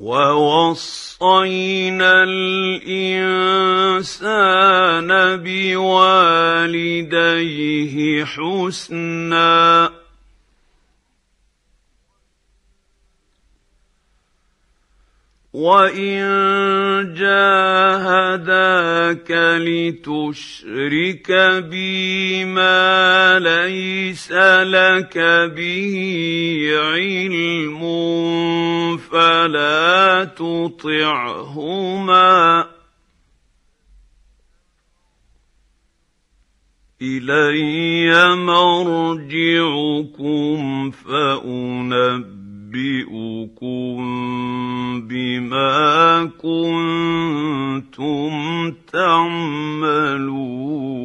وَوَصَّيْنَا الْإِنسَانَ بِوَالِدَيْهِ حُسْنًا وَإِن جَاهَدَاكَ لِتُشْرِكَ بِي مَا لَيْسَ لَكَ بِهِ عِلْمٌ فَلَا تُطِعْهُمَا ۚ إِلَيَّ مَرْجِعُكُمْ فَأُنَبِّئُكُم بِمَا كُنتُمْ تَعْمَلُونَ